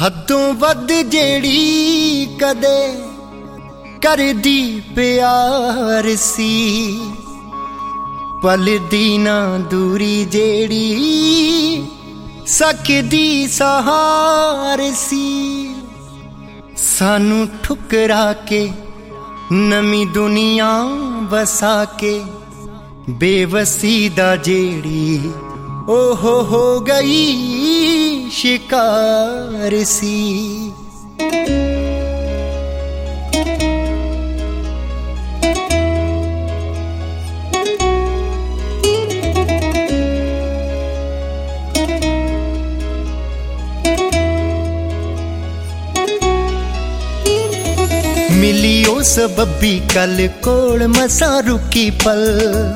हदों वध जेड़ी कदे करदी प्यार सी, पलदी ना दूरी जेड़ी सकदी सहार सी। सानू ठुकरा के नमी दुनिया बसा के बेवसी दा जेड़ी ओहो हो गई शिकार सी। मिलियो सबबी कल कोल मसा रुकी पल,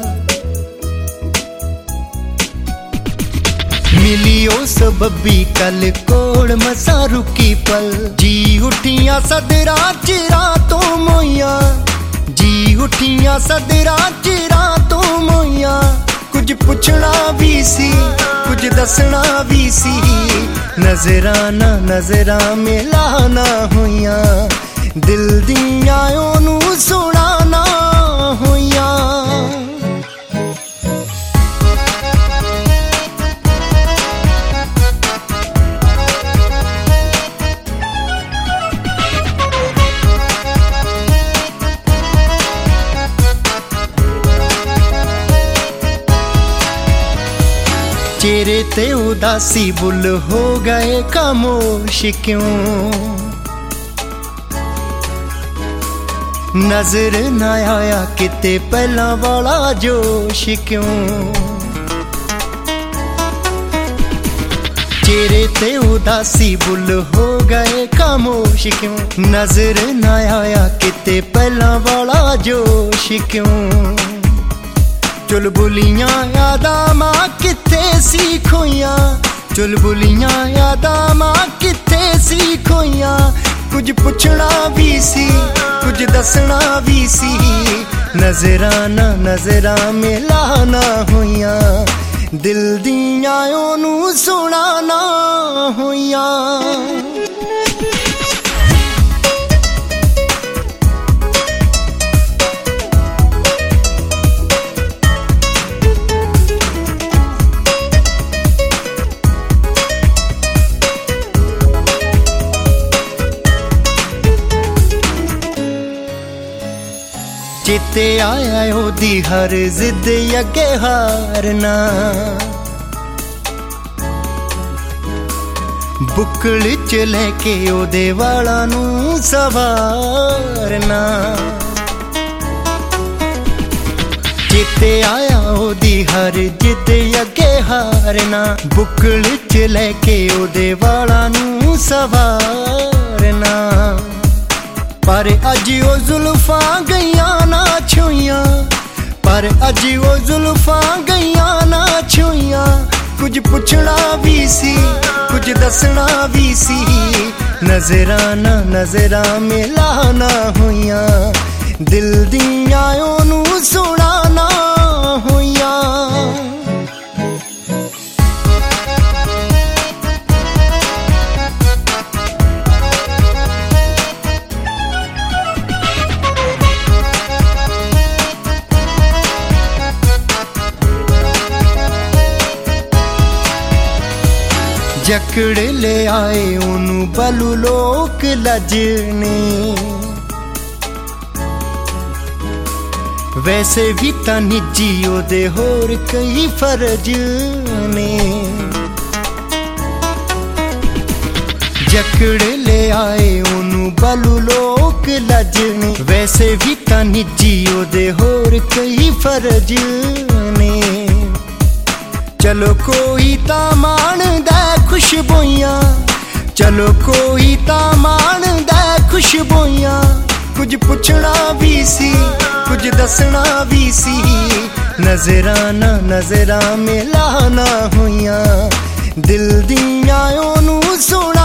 मिलियो सबबी कल कोल मसा रुकी पल। जी उठियां सदरा चिरा तो मोइया, जी उठियां सदरा चिरा तो मोइया। कुछ पुछना भी सी कुछ दसना भी सी, नजराना नजरा मिलाना होइया, दिल दियां ओनू सुनाना होइया। चेहरे ते उदासी बुल हो गए खामोश क्यों, नजर न आया किते पहला वाला जोश क्यों। चेहरे ते उदासी बुल हो गए खामोश क्यों, नजर न आया किते पहला वाला जोश क्यों। चुलबुलियां यादां मां किथे सी खोइयां, चुलबुलियां यादां मां किथे सी खोइयां। कुछ पुछना भी सी कुछ दसना भी सी, नजराना नजरा मिलाना होइया, दिल दियां ओनू सुनाना होइया। चिते आया ओदी हर जिद अगे हारना, बुकल च लेके ओदे वाला नू सवारना। चिते आया ओदी हर जिद अगे हारना, बुकल च लेके ओदे वाला नू सवारना। पर अज ओ जुल्फां गईयां ना छुइयां, पर अज ओ जुल्फां गईयां ना छुइयां। कुछ पुछना भी सी कुछ दसना भी सी, नजराना नजरा मिलाना होइया, दिल दियां ओनू सुनाना होइया। जकड़ ले आए ओनू बलू लोक लजने, वैसे भी तां निजी ओदे होर कई फर्ज ने। जकड़ ले आए ओनू बलू लोक लजने, वैसे भी तां निजी ओदे होर कई फर्ज ने। चलो कोई तां माणदा खुशबोइयां, चलो कोई तां माणदा खुशबोइयां। कुछ पुछना भी सी कुछ दसना भी सी, नजराना नजरा मिलाना होइया, दिल दियां ओनू सुना।